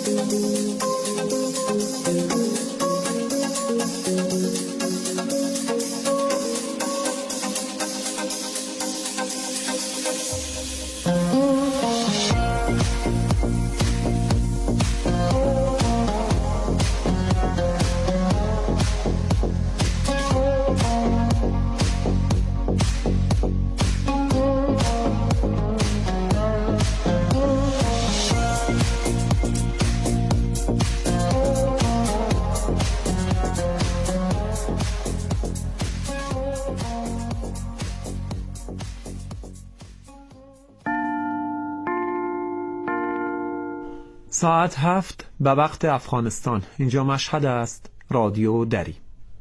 ساعت 7 به وقت افغانستان. اینجا مشهد است. رادیو دری.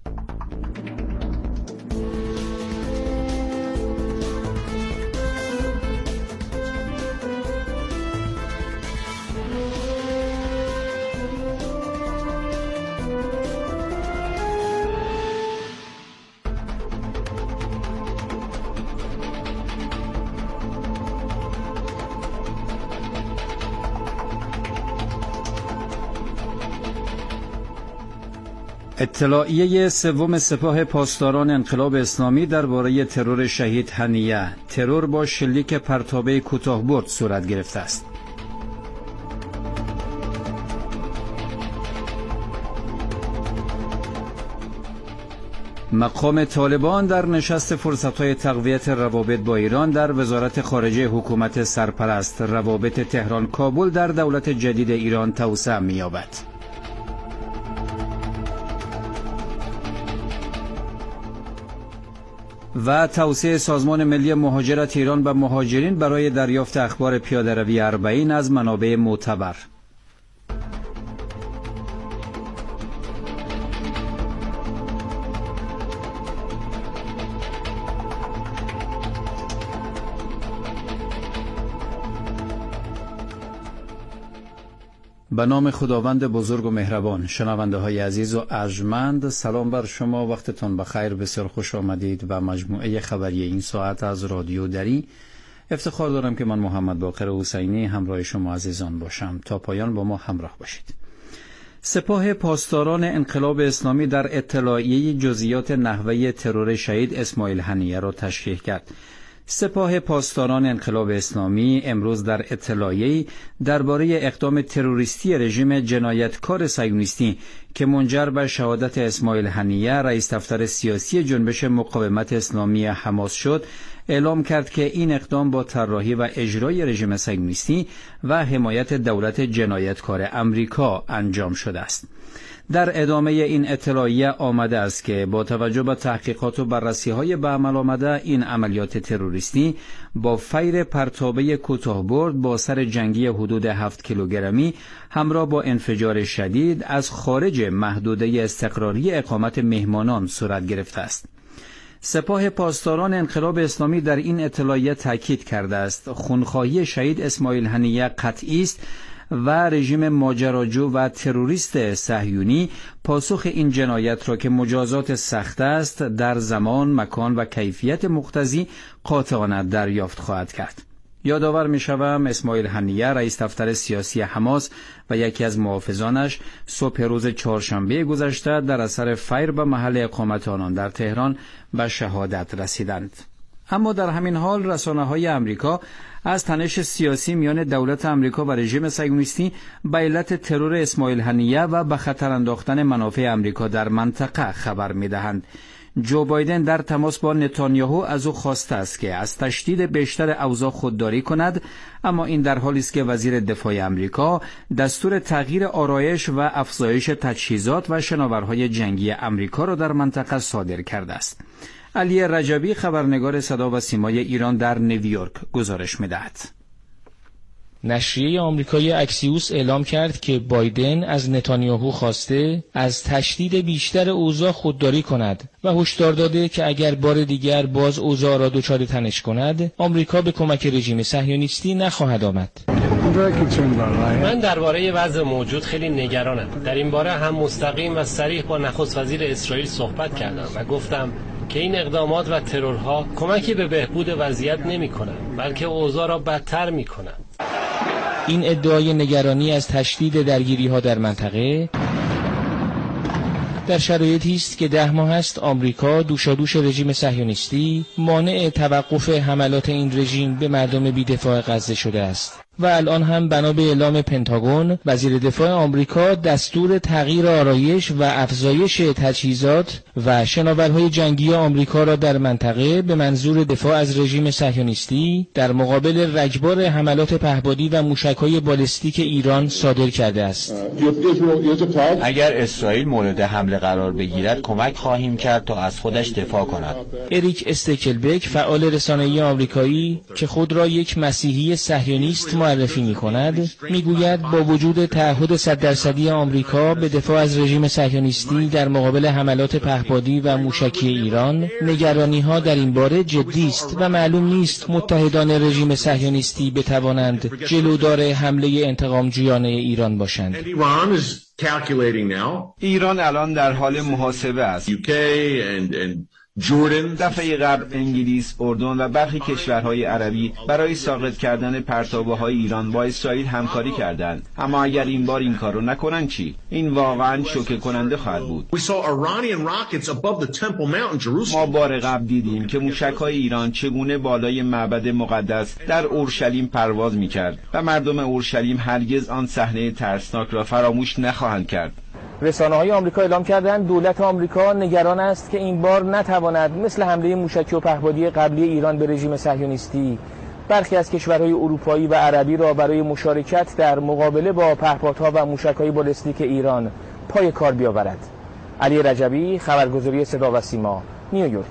اطلاعیه سوم سپاه پاسداران انقلاب اسلامی درباره ترور شهید هنیه. ترور با شلیک پرتابه کوتاه‌برد صورت گرفته است. مقام طالبان در نشست فرصت‌های تقویت روابط با ایران در وزارت خارجه حکومت سرپرست. روابط تهران کابل در دولت جدید ایران توسعه می‌یابد. و توسعه سازمان ملی مهاجرت ایران به مهاجرین برای دریافت اخبار پیاده‌روی 40 از منابع معتبر. به نام خداوند بزرگ و مهربان. شنونده های عزیز و ارجمند، سلام بر شما، وقتتان بخیر، بسیار خوش آمدید و مجموعه خبری این ساعت از رادیو دری. افتخار دارم که من محمد باقر حسینی همراه شما عزیزان باشم. تا پایان با ما همراه باشید. سپاه پاسداران انقلاب اسلامی در اطلاعیه جزئیات نحوه ترور شهید اسماعیل هنیه را تشریح کرد. سپاه پاسداران انقلاب اسلامی امروز در اطلاعیه‌ای درباره اقدام تروریستی رژیم جنایتکار صهیونیستی که منجر به شهادت اسماعیل هنیه رئیس دفتر سیاسی جنبش مقاومت اسلامی حماس شد اعلام کرد که این اقدام با طراحی و اجرای رژیم صهیونیستی و حمایت دولت جنایتکار امریکا انجام شده است. در ادامه این اطلاعیه آمده است که با توجه به تحقیقات و بررسی‌های به عمل آمده این عملیات تروریستی با فیر پرتابه کوتاه‌برد با سر جنگی حدود 7 کیلوگرمی همراه با انفجار شدید از خارج محدوده استقراری اقامت مهمانان صورت گرفته است. سپاه پاسداران انقلاب اسلامی در این اطلاعیه تاکید کرده است خونخواهی شهید اسماعیل هنیه قطعی است و رژیم ماجراجو و تروریست صهیونی پاسخ این جنایت را که مجازات سخت است در زمان، مکان و کیفیت مقتضی قاطعانه دریافت خواهد کرد. یادآور می‌شوم اسماعیل هنیه رئیس دفتر سیاسی حماس و یکی از محافظانش صبح روز چهارشنبه گذشته در اثر فیر به محل اقامت آنان در تهران به شهادت رسیدند. اما در همین حال رسانه‌های آمریکا از تنش سیاسی میان دولت آمریکا و رژیم صهیونیستی به علت ترور اسماعیل هنیه و به خطر انداختن منافع آمریکا در منطقه خبر می‌دهند. جو بایدن در تماس با نتانیاهو از او خواسته است که از تشدید بیشتر اوضاع خودداری کند، اما این در حالی است که وزیر دفاع آمریکا دستور تغییر آرایش و افزایش تجهیزات و شناورهای جنگی آمریکا را در منطقه صادر کرده است. علی رجبی خبرنگار صدا و سیمای ایران در نیویورک گزارش می‌دهد. نشریه آمریکایی اکسیوس اعلام کرد که بایدن از نتانیاهو خواسته از تشدید بیشتر اوضاع خودداری کند و هشدار داده که اگر بار دیگر باز اوضاع را دچار تنش کند، آمریکا به کمک رژیم صهیونیستی نخواهد آمد. من درباره وضع موجود خیلی نگرانم. در این باره هم مستقیم و صریح با نخست وزیر اسرائیل صحبت کردم و گفتم که این اقدامات و ترورها کمکی به بهبود وضعیت نمی‌کنند، بلکه اوضاع را بدتر می‌کنند. این ادعای نگرانی از تشدید درگیری‌ها در منطقه در شرایطی است که 10 ماه است آمریکا دوشادوش رژیم صهیونیستی مانع توقف حملات این رژیم به مردم بی‌دفاع غزه شده است و الان هم بنا به اعلام پنتاگون وزیر دفاع آمریکا دستور تغییر آرایش و افزایش تجهیزات و شناورهای جنگی آمریکا را در منطقه به منظور دفاع از رژیم صهیونیستی در مقابل رگبار حملات پهپادی و موشک‌های بالستیک ایران صادر کرده است. اگر اسرائیل مورد حمله قرار بگیرد کمک خواهیم کرد تا از خودش دفاع کند. اریک استکلبک فعال رسانه‌ای آمریکایی که خود را یک مسیحی صهیونیست معرفی می‌کند می‌گوید با وجود تعهد 100% آمریکا به دفاع از رژیم صهیونیستی در مقابل حملات پهپادی و موشکی ایران نگرانی‌ها در این باره جدی است و معلوم نیست متحدان رژیم صهیونیستی بتوانند جلودار حمله انتقامجویانه ایران باشند. ایران الان در حال محاسبه است. دفعه قبل انگلیس، اردن و برخی کشورهای عربی برای ساقط کردن پرتابه‌های ایران با اسرائیل همکاری کردند. اما اگر این بار این کارو نکنن چی؟ این واقعاً شوکه کننده خواهد بود. ما بار قبل دیدیم که موشک‌های ایران چگونه بالای معبد مقدس در اورشلیم پرواز می‌کرد و مردم اورشلیم هرگز آن صحنه ترسناک را فراموش نخواهند کرد. رسانه‌های آمریکا اعلام کردند دولت آمریکا نگران است که این بار نتواند مثل حمله موشکی و پهپادی قبلی ایران به رژیم صهیونیستی برخی از کشورهای اروپایی و عربی را برای مشارکت در مقابله با پهپادها و موشک‌های بالستیک ایران پای کار بیاورد. علی رجبی، خبرگزاری صدا و سیما، نیویورک.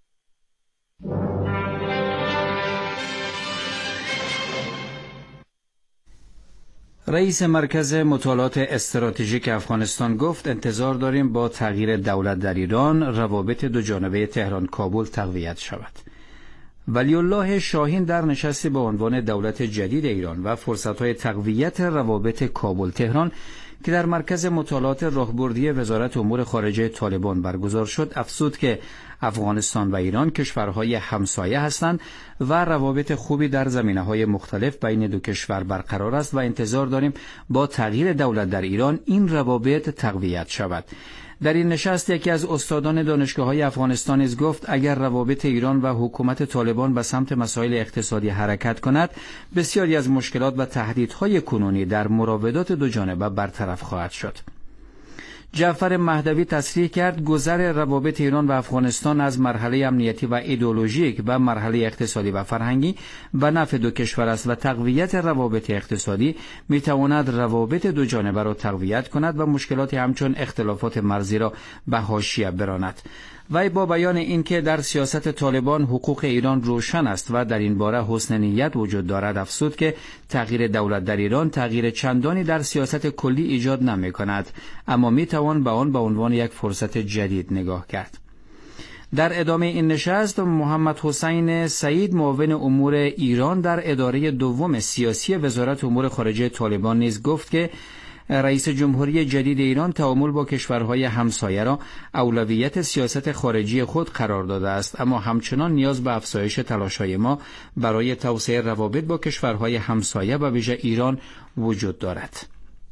رئیس مرکز مطالعات استراتژیک افغانستان گفت انتظار داریم با تغییر دولت در ایران روابط دو جانبه تهران کابل تقویت شود. ولی الله شاهین در نشستی با عنوان دولت جدید ایران و فرصت‌های تقویت روابط کابل تهران که در مرکز مطالعات راهبردی وزارت امور خارجه طالبان برگزار شد افزود که افغانستان و ایران کشورهای همسایه هستند و روابط خوبی در زمینه‌های مختلف بین دو کشور برقرار است و انتظار داریم با تغییر دولت در ایران این روابط تقویت شود. در این نشست یکی از استادان دانشگاه‌های افغانستان نیز گفت اگر روابط ایران و حکومت طالبان به سمت مسائل اقتصادی حرکت کند بسیاری از مشکلات و تهدیدهای کنونی در مراودات دو جانبه برطرف خواهد شد. جعفر مهدوی تصریح کرد گذر روابط ایران و افغانستان از مرحله امنیتی و ایدئولوژیک و مرحله اقتصادی و فرهنگی به نفع دو کشور است و تقویت روابط اقتصادی میتواند روابط دو جانبه را تقویت کند و مشکلات همچون اختلافات مرزی را به حاشیه براند. وی با بیان اینکه در سیاست طالبان حقوق ایران روشن است و در این باره حسن نیت وجود دارد افزود که تغییر دولت در ایران تغییر چندانی در سیاست کلی ایجاد نمی کند اما می توان به آن به عنوان یک فرصت جدید نگاه کرد. در ادامه این نشست محمد حسین سعید معاون امور ایران در اداره دوم سیاسی وزارت امور خارجه طالبان نیز گفت که رئیس جمهوری جدید ایران تعامل با کشورهای همسایه را اولویت سیاست خارجی خود قرار داده است اما همچنان نیاز به افزایش تلاش‌های ما برای توسعه روابط با کشورهای همسایه و ویژه ایران وجود دارد.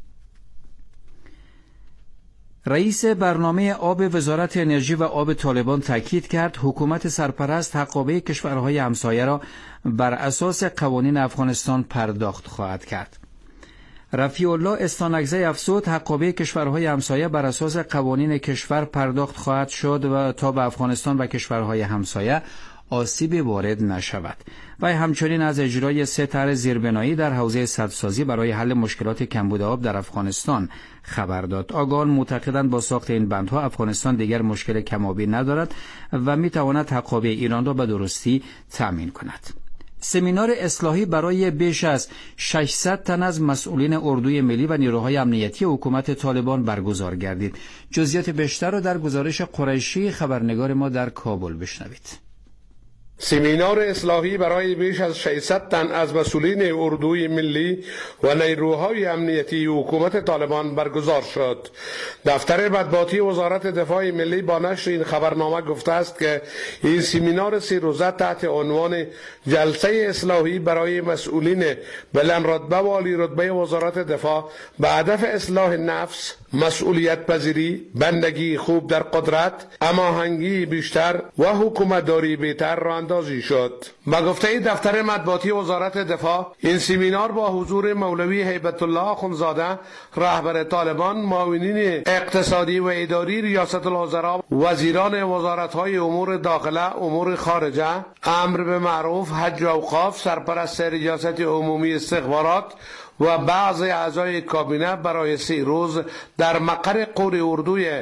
رئیس برنامه آب وزارت انرژی و آب طالبان تاکید کرد حکومت سرپرست حقابه کشورهای همسایه را بر اساس قوانین افغانستان پرداخت خواهد کرد. رفیع الله استانکزی افزود حقابه کشورهای همسایه بر اساس قوانین کشور پرداخت خواهد شد و تا به افغانستان و کشورهای همسایه آسیبی وارد نشود. و همچنین از اجرای 3 طرح زیربنایی در حوزه سدسازی برای حل مشکلات کمبود آب در افغانستان خبر داد. آگاهان معتقدند با ساخت این بندها افغانستان دیگر مشکل کم‌آبی ندارد و میتواند حقابه ایران را به درستی تامین کند. سمینار اصلاحی برای بیش از 600 تن از مسئولین اردوی ملی و نیروهای امنیتی حکومت طالبان برگزار گردید. جزئیات بیشتر را در گزارش قریشی خبرنگار ما در کابل بشنوید. سمینار اصلاحی برای بیش از 600 تن از مسئولین اردوی ملی و نیروهای امنیتی حکومت طالبان برگزار شد. دفتر مطبوعاتی وزارت دفاع ملی با نشر این خبرنامه گفته است که این سمینار 3 روزه تحت عنوان جلسه اصلاحی برای مسئولین بلند رتبه و عالی رتبه وزارت دفاع به هدف اصلاح نفس، مسئولیت پذیری، بندگی خوب در قدرت، هماهنگی بیشتر و حکومتداری بهتر را اندازی شد. با گفته دفتر مطبوعاتی وزارت دفاع، این سمینار با حضور مولوی هیبت الله آخوندزاده رهبر طالبان، معاونین اقتصادی و اداری ریاست الوزراء، وزیران وزارت‌های امور داخله، امور خارجه، امر به معروف، حج و اوقاف، سرپرست ریاست عمومی استخبارات و بعض اعضای کابینه برای 3 روز در مقر قور اردوی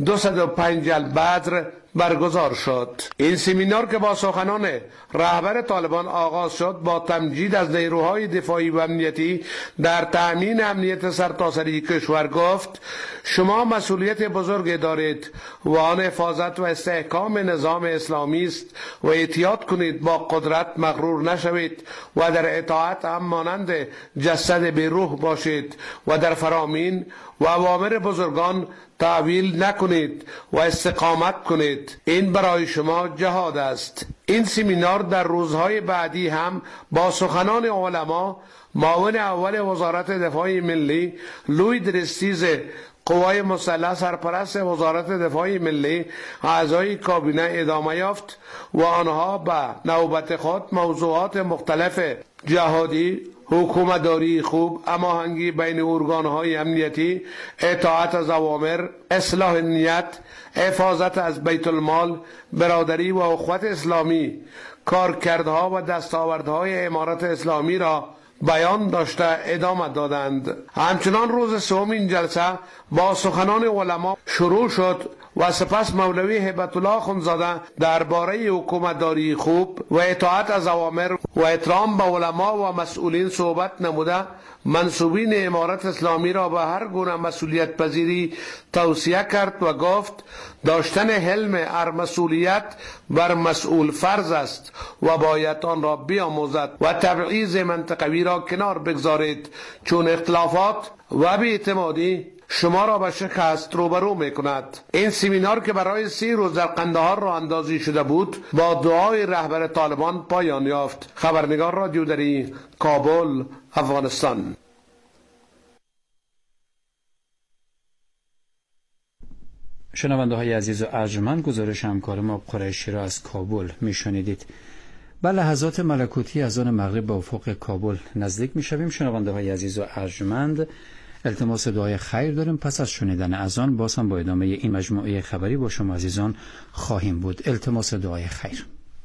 205 البدر برگزار شد. این سمینار که با سخنان رهبر طالبان آغاز شد، با تمجید از نیروهای دفاعی و امنیتی در تأمین امنیت سرتاسری کشور گفت: شما مسئولیت بزرگی دارید و آن حفاظت و استحکام نظام اسلامی است و احتیاط کنید با قدرت مغرور نشوید و در اطاعت هم مانند جسد به روح باشید و در فرامین و اوامر بزرگان تعویل نکنید و استقامت کنید. این برای شما جهاد است. این سمینار در روزهای بعدی هم با سخنان علما، معاون اول وزارت دفاع ملی لوی درستیز قوای مسلح، سرپرست وزارت دفاع ملی، اعضای کابینه ادامه یافت و آنها به نوبت خود موضوعات مختلف جهادی، حکومتداری خوب، هماهنگی بین ارگان‌های امنیتی، اطاعت از اوامر، اصلاح نیت، حفاظت از بیت المال، برادری و اخوت اسلامی، کارکردها و دستاوردهای امارت اسلامی را بیان داشته ادامه دادند. همچنان روز سوم این جلسه با سخنان علما شروع شد و سپس مولوی هیبت الله آخوندزاده درباره حکومتداری خوب و اطاعت از اوامر و احترام به علما و مسئولین صحبت نموده، منسوبین امارت اسلامی را به هر گونه مسئولیت پذیری توصیه کرد و گفت: داشتن حلم هر مسئولیت بر مسئول فرض است و باید آن را بیاموزد و تبعیض منطقوی را کنار بگذارید، چون اختلافات و بی‌اعتمادی شما را به شکست روبرو می کند. این سمینار که برای 3 روز در قندهار راه اندازی شده بود، با دعای رهبر طالبان پایان یافت. خبرنگار رادیو دری، کابل، افغانستان. شنونده های عزیز و ارجمند، گزارش همکار ما قریشی را از کابل می شنیدید. به لحظات ملکوتی از آن مغرب به افق کابل نزدیک می شویم. شنونده های عزیز و ارجمند، التماس دعای خیر داریم. پس از شنیدن اذان باز هم با ادامه این مجموعه خبری با شما عزیزان خواهیم بود. التماس دعای خیر.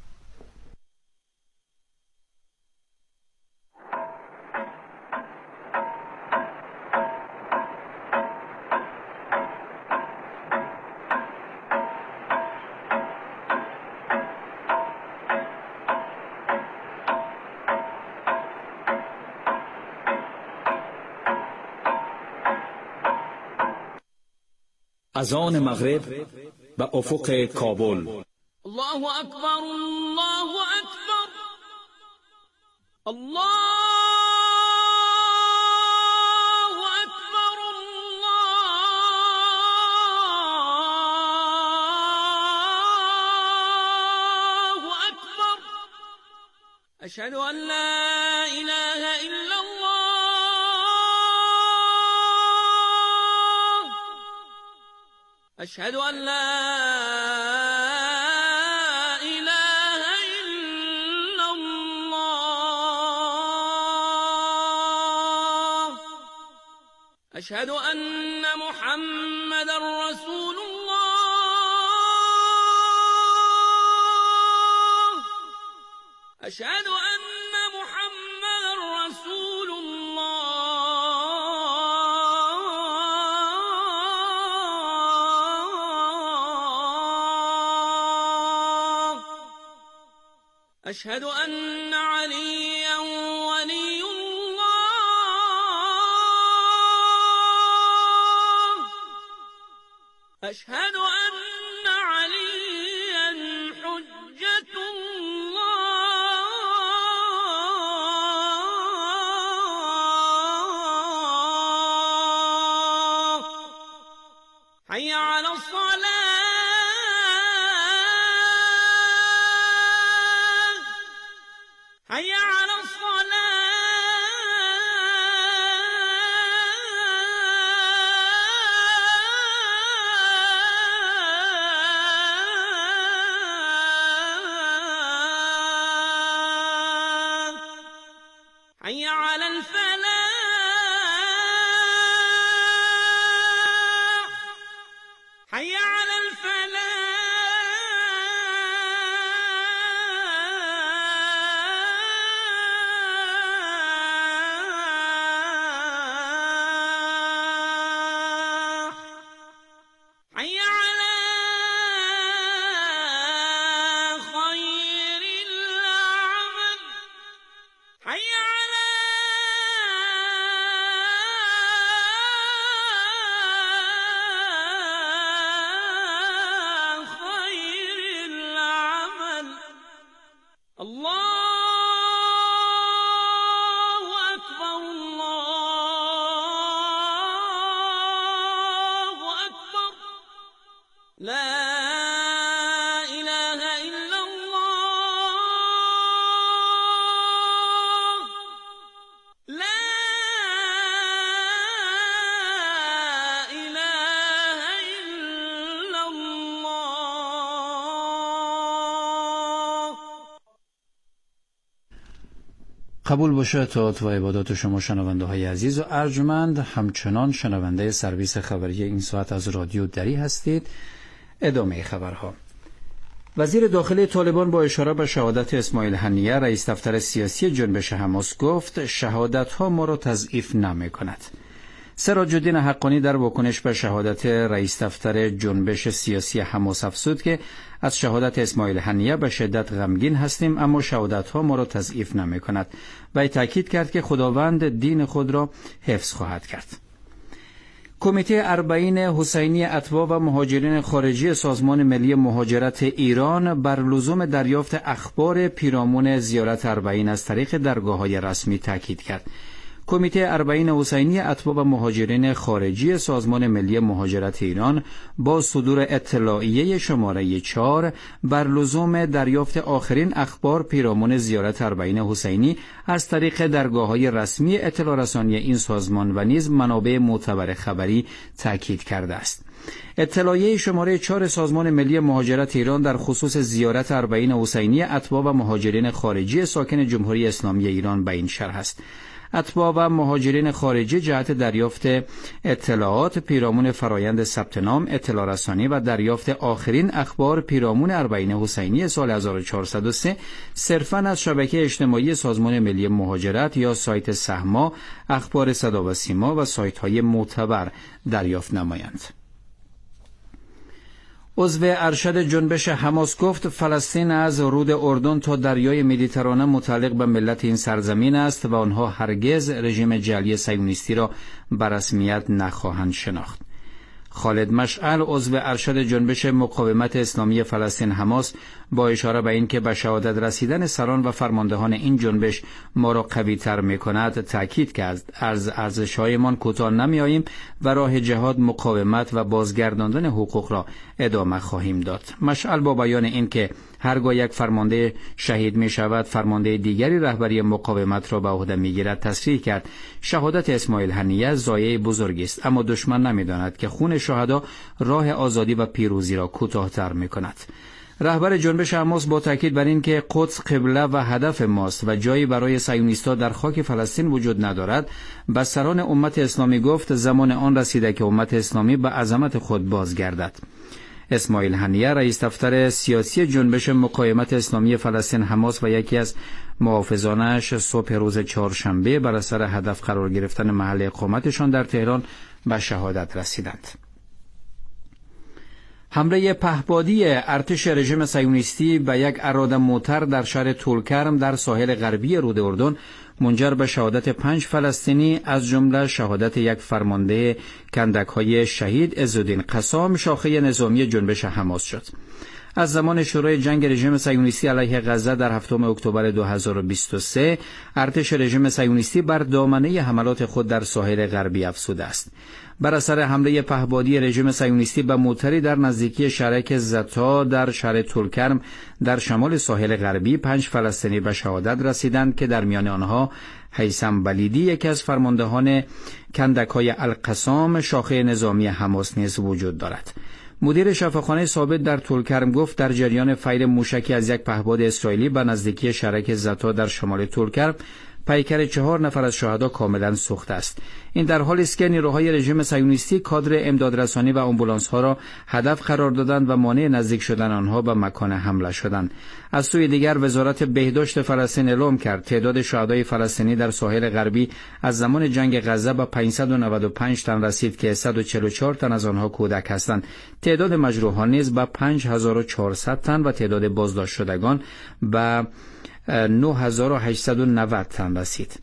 اذان مغرب به افق کابل. الله اکبر، الله اکبر، الله اکبر، الله اکبر. اشهد ان لا اله الا الله، اشهد ان لا اله الا الله، اشهد ان محمد رسول الله، اشهد ان محمد رسول الله، اشهد ان عليا ولي الله، اشهد ان عليا حجة الله. حي على الصلاة حي على الصلاة حي على الفلاح حي على الفلاح حي على خير العمل حي على خير العمل الله أكبر الله أكبر لا إله إلا الله لا إله إلا الله. قبول باشه طاعت و عبادات شما شنونده های عزیز و ارجمند، همچنان شنونده سرویس خبری این ساعت از رادیو دری هستید. ادامه خبرها. وزیر داخلی طالبان با اشاره به شهادت اسماعیل هنیه رئیس دفتر سیاسی جنبش حماس گفت شهادت ها ما را تضعیف نمی کند. سراج الدین حقانی در واکنش به شهادت رئیس دفتر جنبش سیاسی حماس افزود که از شهادت اسماعیل هنیه به شدت غمگین هستیم، اما شهادت ها ما را تضعیف نمی کند و تاکید کرد که خداوند دین خود را حفظ خواهد کرد. کمیته اربعین حسینی اتباع و مهاجرین خارجی سازمان ملی مهاجرت ایران بر لزوم دریافت اخبار پیرامون زیارت اربعین از طریق درگاه‌های رسمی تاکید کرد. کمیته اربعین حسینی اتباع و مهاجرین خارجی سازمان ملی مهاجرت ایران با صدور اطلاعیه شماره 4 بر لزوم دریافت آخرین اخبار پیرامون زیارت اربعین حسینی از طریق درگاه‌های رسمی اطلاع رسانی این سازمان و نیز منابع معتبر خبری تاکید کرده است. اطلاعیه شماره 4 سازمان ملی مهاجرت ایران در خصوص زیارت اربعین حسینی اتباع و مهاجرین خارجی ساکن جمهوری اسلامی ایران به این شرح است: اتباع و مهاجرین خارجی جهت دریافت اطلاعات پیرامون فرایند ثبت نام، اطلاع رسانی و دریافت آخرین اخبار پیرامون اربعین حسینی سال 1403 صرفاً از شبکه اجتماعی سازمان ملی مهاجرت یا سایت سهما، اخبار صدا و سیما و سایت‌های معتبر دریافت نمایند. عضو ارشد جنبش حماس گفت فلسطین از رود اردن تا دریای مدیترانه متعلق به ملت این سرزمین است و آنها هرگز رژیم جعلی صهیونیستی را به رسمیت نخواهند شناخت. خالد مشعل عضو ارشد جنبش مقاومت اسلامی فلسطین حماس با اشاره به اینکه به شهادت رسیدن سران و فرماندهان این جنبش ما را قوی‌تر می‌کند تاکید کرد از ارزش‌هایمان کوتاه نمی‌آییم و راه جهاد، مقاومت و بازگرداندن حقوق را ادامه خواهیم داد. مشعل با بیان اینکه هرگاه یک فرمانده شهید می‌شود فرمانده دیگری رهبری مقاومت را به عهده می‌گیرد تصریح کرد شهادت اسماعیل هنیه ضایعه بزرگی است، اما دشمن نمی‌داند که خون شهدا راه آزادی و پیروزی را کوتاه‌تر می‌کند. رهبر جنبش حماس با تاکید بر این که قدس قبله و هدف ماست و جایی برای صهیونیست‌ها در خاک فلسطین وجود ندارد، به سران امت اسلامی گفت زمان آن رسیده که امت اسلامی به عظمت خود بازگردد. اسماعیل هنیه رئیس دفتر سیاسی جنبش مقاومت اسلامی فلسطین حماس و یکی از محافظانش صبح روز چهارشنبه بر اثر هدف قرار گرفتن محل اقامتشان در تهران به شهادت رسیدند. حمله پهپادی ارتش رژیم صهیونیستی به یک اراده موتر در شهر طولکرم در ساحل غربی رود اردن منجر به شهادت 5 فلسطینی از جمله شهادت یک فرمانده کندک‌های شهید عزالدین قسام شاخه نظامی جنبش حماس شد. از زمان شروع جنگ رژیم صهیونیستی علیه غزه در 7 اکتبر 2023 ارتش رژیم صهیونیستی بر دامنه حملات خود در ساحل غربی افزوده است. بر اثر حمله پهپادی رژیم صهیونیستی به موتری در نزدیکی شهرک زتا در شهر طولکرم در شمال ساحل غربی 5 فلسطینی به شهادت رسیدند که در میان آنها هیثم بلیدی یکی از فرماندهان کندک‌های القسام شاخه نظامی حماس نیز وجود دارد. مدیر شفاخانه ثابت در طولکرم گفت در جریان فیر موشکی از یک پهپاد اسرائیلی به نزدیکی شهرک زتا در شمال طولکرم پیکر 4 نفر از شهدا کاملا سوخته است. این در حالی است که نیروهای رژیم صهیونیستی کادر امدادرسانی و آمبولانس‌ها را هدف قرار دادند و مانع نزدیک شدن آنها به مکان حمله شدند. از سوی دیگر وزارت بهداشت فلسطین اعلام کرد تعداد شهدای فلسطینی در ساحل غربی از زمان جنگ غزه به 595 تن رسید که 144 تن از آنها کودک هستند. تعداد مجروحان نیز به 5400 تن و تعداد بازداشت شدگان به 9890 تن رسید.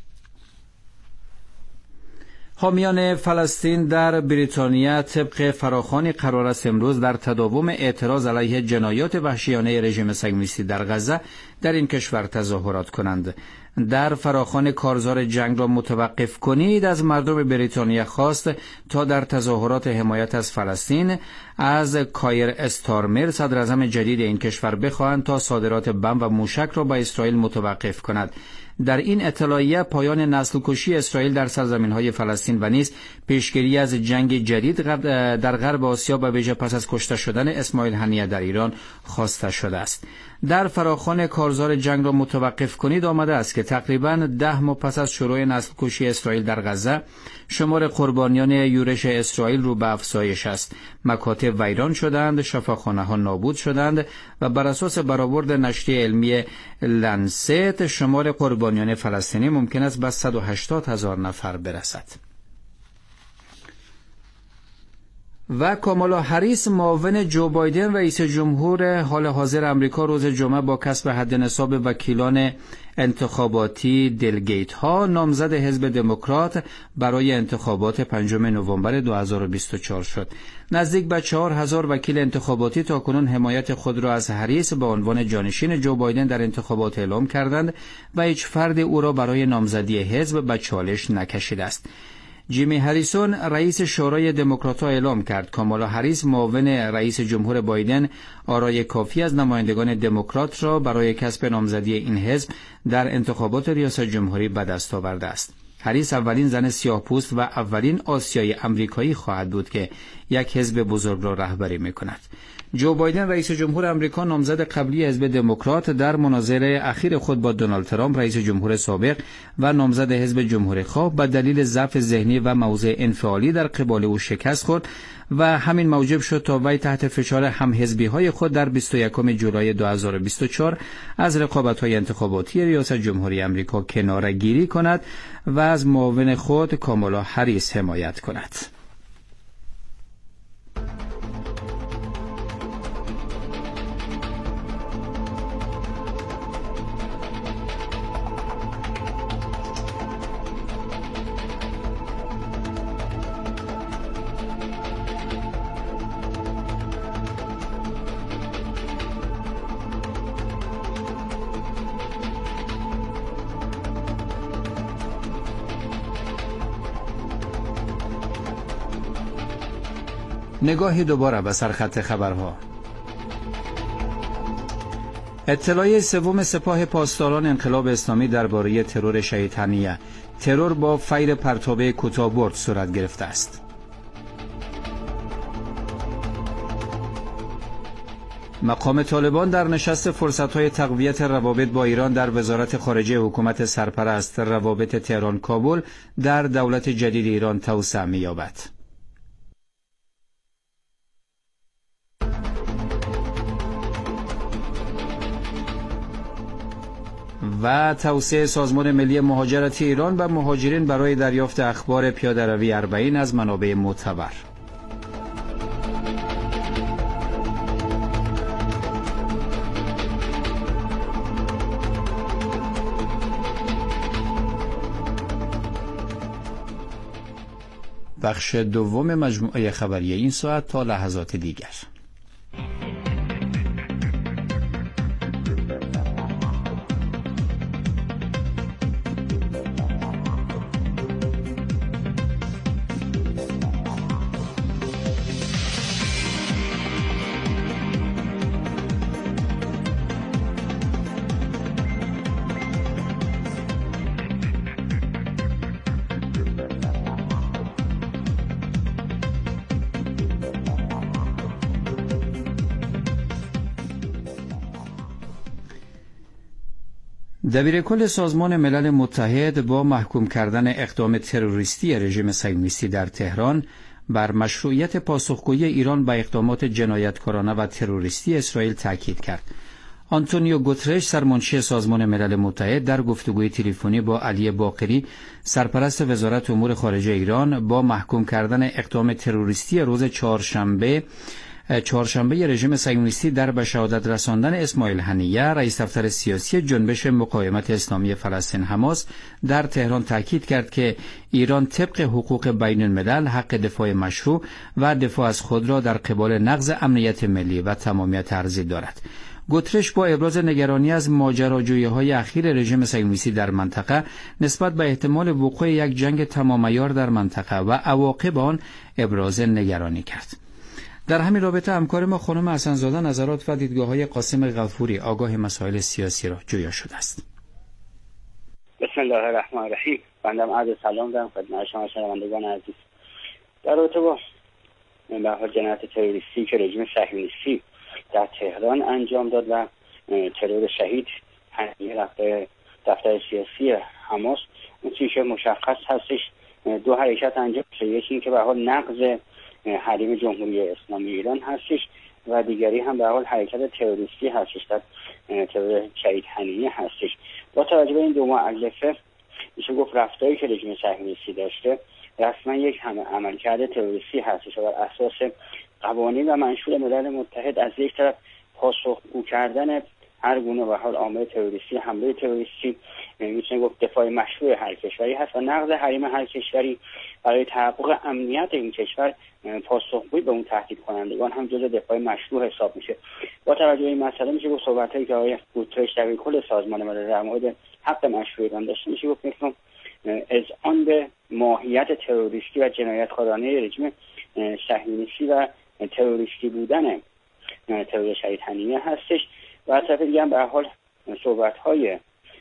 حامیان فلسطین در بریتانیا طبق فراخوانی قرار است امروز در تداوم اعتراض علیه جنایات وحشیانه رژیم صهیونیستی در غزه در این کشور تظاهرات کنند. در فراخوان کارزار جنگ را متوقف کنید از مردم بریتانیا خواست تا در تظاهرات حمایت از فلسطین از کایر استارمر صدر اعظم جدید این کشور بخواهند تا صادرات بم و موشک را به اسرائیل متوقف کند. در این اطلاعیه پایان نسل کشی اسرائیل در سرزمین‌های فلسطین و نیز پیشگیری از جنگ جدید در غرب آسیا به ویژه پس از کشته شدن اسماعیل هنیه در ایران خواسته شده است. در فراخوان کارزار جنگ را متوقف کنید آمده است که تقریباً 10 ماه پس از شروع نسل کشی اسرائیل در غزه شمار قربانیان یورش اسرائیل رو به افزایش است. مکاتب ویران شدند، شفاخانه‌ها نابود شدند و بر اساس برآورد نشریه علمی لنست شمار قربانیان فلسطینی ممکن است به 180,000 نفر برسد. و کامالا هریس معاون جو بایدن رئیس جمهور حال حاضر آمریکا روز جمعه با کسب حد نصاب وکیلان انتخاباتی دلگیت ها نامزد حزب دموکرات برای انتخابات 5 نوامبر 2024 شد. نزدیک به 4000 وکیل انتخاباتی تاکنون حمایت خود را از هریس به عنوان جانشین جو بایدن در انتخابات اعلام کردند و هیچ فرد او را برای نامزدی حزب به چالش نکشیده است. جیمی هریسون رئیس شورای دموکرات‌ها اعلام کرد کامالا هریس معاون رئیس جمهور بایدن آرای کافی از نمایندگان دموکرات را برای کسب نامزدی این حزب در انتخابات ریاست جمهوری به دست آورده است. هریس اولین زن سیاه‌پوست و اولین آسیایی آمریکایی خواهد بود که یک حزب بزرگ را رهبری می‌کند. جو بایدن رئیس جمهور آمریکا نامزد قبلی حزب دموکرات در مناظره اخیر خود با دونالد ترامپ رئیس جمهور سابق و نامزد حزب جمهوری‌خواه به دلیل ضعف ذهنی و موضع انفعالی در قبال او شکست خورد و همین موجب شد تا وی تحت فشار همحزبی‌های خود در 21 جولای 2024 از رقابت‌های انتخاباتی ریاست جمهوری آمریکا کناره‌گیری کند و از معاون خود کامالا هریس حمایت کند. نگاهی دوباره به سرخط خبرها. اطلاعیه سوم سپاه پاسداران انقلاب اسلامی درباره ترور شهید هنیه. ترور با فیر پرتابه کوتاه‌برد صورت گرفته است. مقام طالبان در نشست فرصت‌های تقویت روابط با ایران در وزارت خارجه حکومت سرپرست روابط تهران کابل در دولت جدید ایران توسعه می‌یابد. و توسعه سازمان ملی مهاجرت ایران و مهاجرین برای دریافت اخبار پیاده‌روی 40 از منابع معتبر. بخش دوم مجموعه خبری این ساعت تا لحظات دیگر. دبیرکل سازمان ملل متحد با محکوم کردن اقدام تروریستی رژیم صهیونیستی در تهران بر مشروعیت پاسخگویی ایران به اقدامات جنایتکارانه و تروریستی اسرائیل تاکید کرد. آنتونیو گوترش سرمنشی سازمان ملل متحد در گفتگوی تلفنی با علی باقری سرپرست وزارت امور خارجه ایران با محکوم کردن اقدام تروریستی روز چهارشنبه رژیم صهیونیستی در به شهادت رساندن اسماعیل هنیه رئیس دفتر سیاسی جنبش مقاومت اسلامی فلسطین حماس در تهران تاکید کرد که ایران طبق حقوق بین الملل حق دفاع مشروع و دفاع از خود را در قبال نقض امنیت ملی و تمامیت ارضی دارد. گوترش با ابراز نگرانی از ماجراجویی‌های اخیر رژیم صهیونیستی در منطقه نسبت به احتمال وقوع یک جنگ تمام‌عیار در منطقه و عواقب آن ابراز نگرانی کرد. در همین رابطه همکار ما خانم حسن‌زاده نظرات و دیدگاه‌های قاسم غفوری آگاه مسائل سیاسی را جویا شده است. بسم الله الرحمن الرحیم. بنده عرض سلام دارم خدمت شما شنوندگان عزیز. در رابطه با جنایت تروریستی که رژیم صهیونیستی در تهران انجام داد و ترور شهید هنیه دفتر سیاسی حماس، اون چیزی که مشخص هستش دو حرکت انجام شده. یکی این که به حال نقض حریم جمهوری اسلامی ایران هستش و دیگری هم به حال حرکت تروریستی هستش در ترور شهید هنیه هستش. با توجه به این دو مؤلفه میشه گفت رفتاری که رژیم صهیونیستی داشته رسما یک عملکرد تروریستی هستش و بر اساس قوانین و منشور ملل متحد از یک طرف پاسخگو کردن هر گونه به حال عامل تروریستی، حمله تروریستی، میشه گفت دفاع مشروع هر کشوری هست و نقض حریم هر کشوری برای تحقق امنیت این کشور پاسخگویی به اون تهدید کنندگان هم جزء دفاع مشروع حساب میشه. با توجه به این مسئله میشه گفت صحبتایی که آقای گوترش در کل سازمان ملل در مورد حق مشروع ایران داشته میشه گفت مثل اذعان به ماهیت تروریستی و جنایتکارانه رژیم صهیونیستی و تروریستی بودن ترور شهید هنیه هستش. و از طرف دیگه هم به هر حال صحبت‌های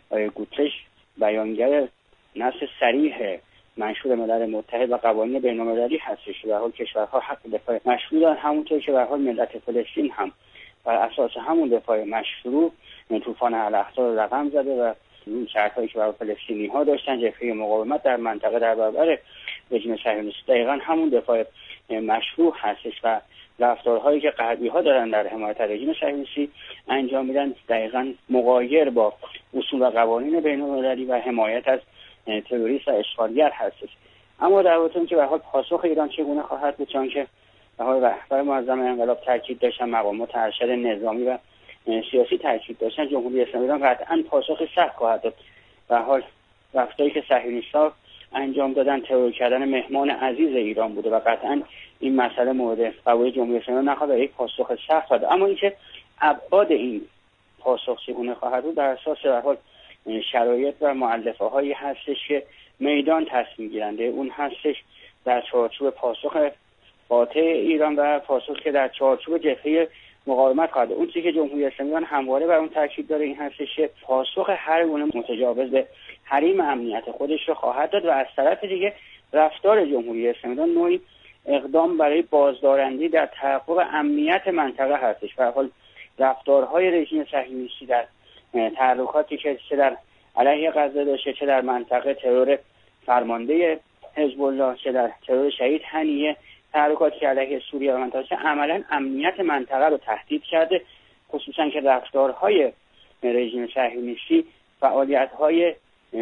گوترش بیانگر نص صریح منشور ملل متحد و قوانین بین‌المللی هستش. به هر حال کشورها حق دفاع مشروع دارن، همونطور که به هر حال ملت فلسطین هم بر اساس همون دفاع مشروع طوفان الاقصی رو رقم زده و این شرطایی که برای فلسطینی‌ها داشتن جبهه مقاومت در منطقه در برابر رژیم صهیونیستی دقیقاً همون دفاع مشروع هستش و رفتارهایی که غربی‌ها دارن در حمایت رژیم صهیونیستی انجام میدن دقیقاً مغایر با اصول و قوانین بین‌المللی و حمایت از تروریست و اشغالگر هستش. اما در واقع که به حال پاسخ ایران چگونه خواهد بود، چون که به حال رهبر معظم انقلاب تاکید داشتن، مقامات ارشد نظامی و سیاسی تاکید داشتن، جمهوری اسلامی ایران قطعاً پاسخ سخت خواهد داد. به حال رفتاری که صهیونیست‌ها انجام دادن ترور کردن مهمان عزیز ایران بوده و قطعاً این مسئله مورد قبول جمهوری اسلامی نخواهد یک پاسخ سخت خواهد. اما اینکه ابعاد این پاسخ چگونه خواهد بود در اساس به حال شرایط و مؤلفه‌هایی هستش که میدان تصمیم گیرنده اون هستش در چارچوب پاسخ قاطع ایران و پاسخ که در چارچوب جبهه مقاومت خواهد. اون چیزی که جمهوری اسلامی ایران همواره بر اون تاکید داره این هستش که پاسخ هر گونه متجاوز به حریم امنیت خودش رو خواهد داد و از طرف دیگه رفتار جمهوری اسلامی ایران نوعی اقدام برای بازدارندگی در تحقق امنیت منطقه هستش. به هر حال رفتارهای رژیم صهیونیستی در تحرکاتی که چه در علیه غزه داشته، چه در منطقه ترور فرمانده حزب الله، چه در ترور شهید هنیه، تحرکاتی که علیه سوریه و منطقه عملا امنیت منطقه رو تهدید کرده، خصوصا که رفتارهای رژیم صهیونیستی فعالیت‌های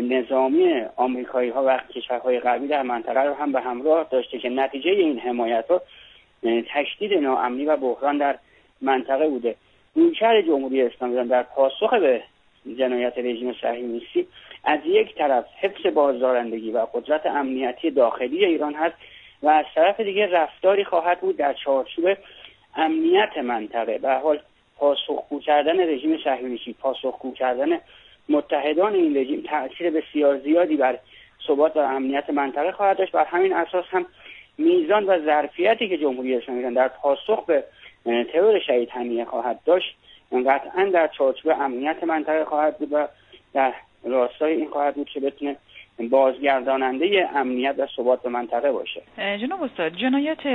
نظامی آمریکایی‌ها و کشورهای غربی در منطقه رو هم به همراه داشته که نتیجه این حمایت‌ها تشدید ناامنی و بحران در منطقه بوده. رویکرد جمهوری اسلامی ایران در پاسخ به جنایت رژیم صهیونیستی از یک طرف حفظ بازدارندگی و قدرت امنیتی داخلی ایران هست و از طرف دیگه رفتاری خواهد بود در چارچوب امنیت منطقه. به حال پاسخگو کردن رژیم صهیونیستی، پاسخگو کردن متحدان این رژیم تأثیر بسیار زیادی بر ثبات و امنیت منطقه خواهد داشت. بر همین اساس هم میزان و ظرفیتی که جمهوری اسلامی ایران در پاسخ به ترور شهید هنیه خواهد داشت قطعا در چارچوب امنیت منطقه خواهد بود و در راستای این خواهد بود که بتونه بازگرداننده امنیت و ثبات منطقه باشه. جناب استاد، جنایت